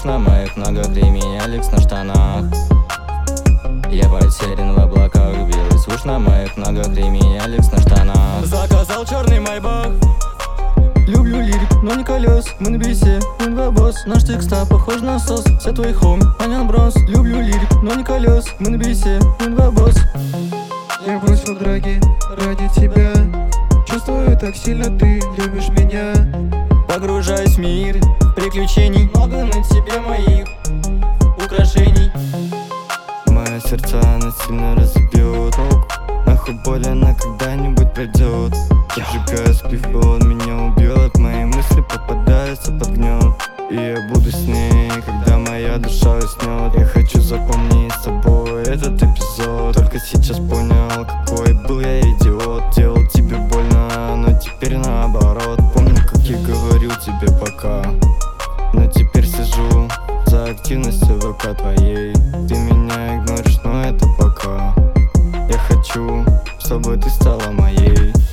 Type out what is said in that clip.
Слышно моих ногах ремень Алекс на штанах. Я потерян в облаках белый. Слышно моих ногах ремень Алекс на штанах. Заказал черный майбах. Люблю лирик, но не колес. Мы на бейсе, инвабос. Наш текста похож на сос. Все твои хоми, анян бронз. Люблю лирик, но не колес. Мы на бейсе, инвабос. Я бросил драги ради тебя. Чувствую так сильно, ты любишь меня. Погружаюсь в мир приключений. Много на тебе моих украшений. Мое сердце она сильно разобьет. Нахуй боль она когда-нибудь пройдет. Я сжигаю спивку, он меня убьет. Мои мысли попадаются под гнет. И я буду с ней, когда моя душа уснет. Я хочу запомнить с собой этот эпизод. Только сейчас понял, какой был я идиот. Делал тебе больно, но теперь наоборот. Помню, как я говорил тебе пока, но теперь сижу за активностью ВК твоей. Ты меня игноришь, но это пока. Я хочу, чтобы ты стала моей.